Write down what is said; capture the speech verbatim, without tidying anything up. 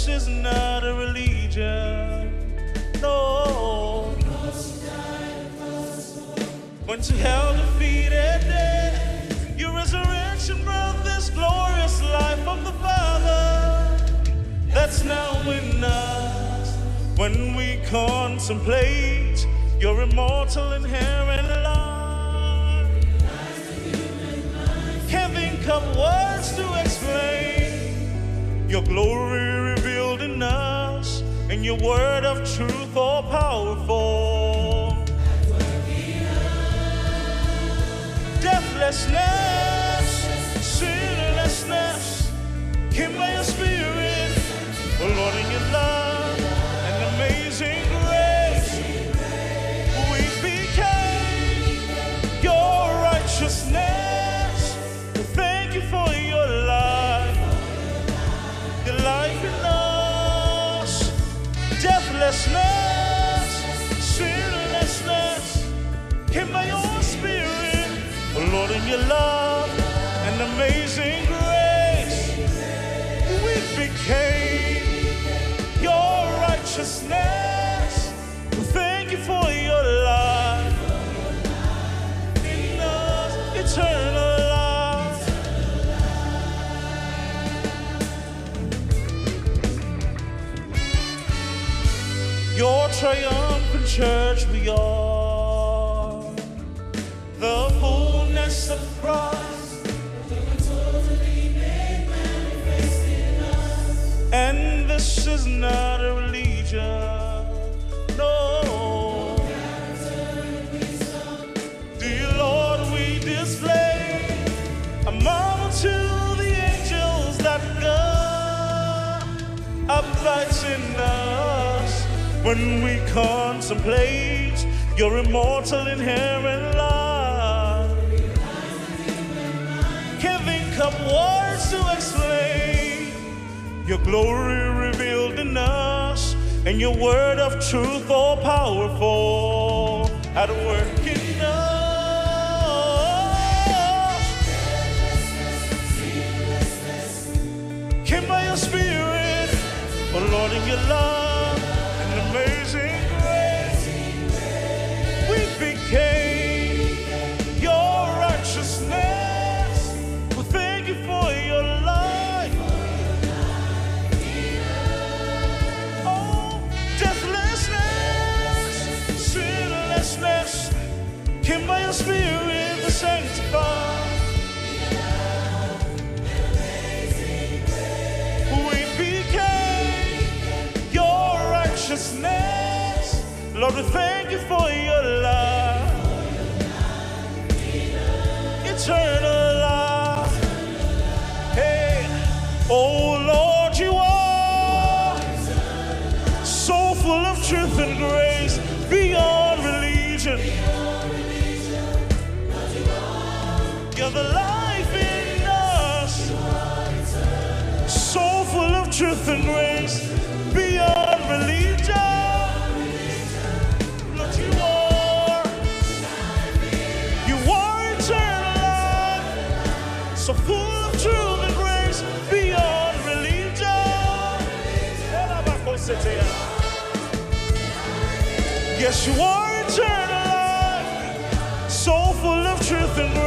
This is not a religion, no. Went to hell, defeated death. Your resurrection brought this glorious life of the Father that's now in us. When we contemplate your immortal inherent life, can't think of words to explain your glory revealed in us, and your word of truth all powerful. Deathlessness, sinlessness, came by your spirit, oh Lord, in your love and amazing grace. We became your righteousness. Thank you for your life, your life in us. Deathlessness, sinlessness, came by your spirit, oh Lord, in your love and amazing grace. We became your righteousness. Thank you for your life in us, eternal life. Your triumphant church we are, the fullness of Christ, totally made manifest in us. And this is not a religion, no. Dear Lord, we display a marvel to the angels that God abides in us. When we contemplate your immortal inherent life, can't think of words to explain your glory revealed in us, and your word of truth all powerful at work in us. Came by your spirit, oh Lord, in your love and amazing grace. We became your righteousness. Well, thank you for your life. Oh, deathlessness, sinlessness, came by your spirit to sanctify. We became your righteousness. Lord, we thank you for your life, eternal life. Hey, oh Lord, you are so full of truth and grace, beyond religion. You're the life in us, so full of truth and grace, beyond religion. Lord, you are, you are eternal life, so full of truth and grace, beyond religion. Yes, you are eternal life, so full of truth and grace.